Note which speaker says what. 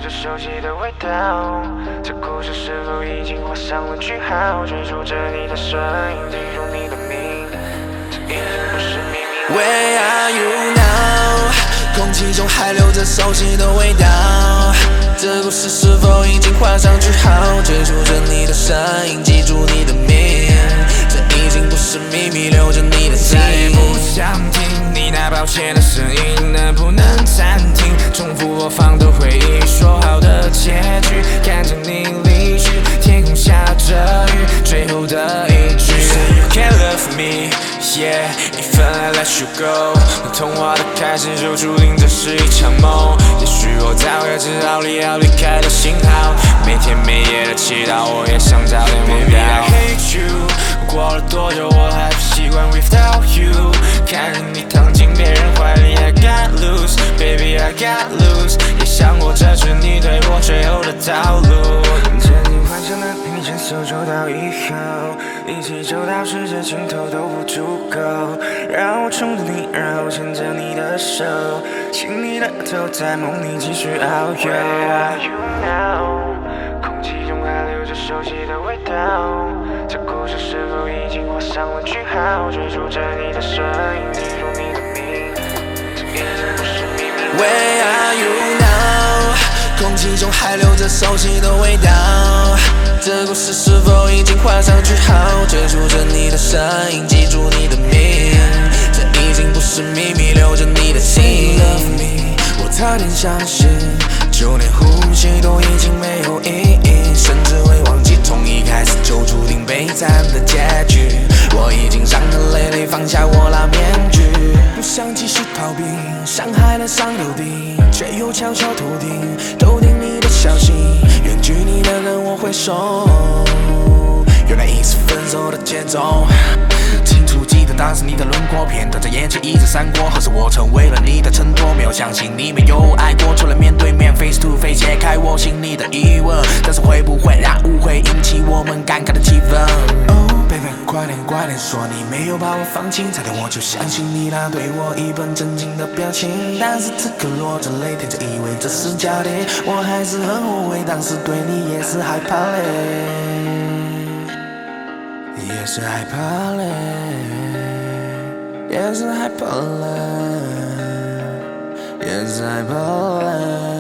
Speaker 1: 着熟悉的味道。这故事是否已经画上了句号？追逐着你的身影，记住你的名，这已经不是秘密。
Speaker 2: Where are you now？ 空气中还留着熟悉的味道。这故事是否已经画上句号？追逐着你的身影，记住你的名，这已经不是秘密，留着你的心。
Speaker 3: 再也不想听你那抱歉的声音，能不能暂停？重复播放的回忆，说好的结局，看着你离去，天空下着雨，最后的一句 Say you can't love me, yeah, if I let you go。 童话的开始就注定这是一场梦，也许我早该知道你要离开的信号，每天每夜的祈祷，我也想早点忘掉。Baby I hate you， 过了多久我还不习惯 without you， 看着你躺进别人怀里 I got loose， Baby I got loose， 也想过这是你对我最后的道路。
Speaker 1: 曾经幻想的你牵手走到以后，一起走到世界尽头都不足够，让我宠着你，然后牵着你的手，亲你的头，在梦里继续遨游。Where are you now？ 空气中还留着熟悉的味道。这故事是否已经画上了句号？追逐着你的身影，记住你的名，这已经不是秘密。
Speaker 2: Where are you now？ 空气中还留着熟悉的味道。这故事是否已经画上句号？追逐着你的身影，记住你的名，这已经不是秘密，留着你的心。Love me， 我差点相信，就连呼吸都已经没有意义，甚至会忘记从一开始就注定悲惨的结局。我已经伤痕累累，放下我那面具，不想继续逃避，伤害了伤流地，却又悄悄头顶你的消息。远距离的人我会收，原来已是分手的节奏。清楚记得当时你的轮廓，片段在眼前一直闪过，何时我成为了你的承诺？没有相信你没有爱过，除了面对面 face to face 解开我心里的疑问，但是会不会让误会引起我们尴尬的气氛？ Oh baby， 快点说你没有把我放弃，差点我就相信你那对我一本正经的表情，但是此刻落着泪，天就以为这是假的，我还是很后悔，当时对你也是害怕嘞，也是害怕嘞，也是害怕嘞，也是害怕嘞。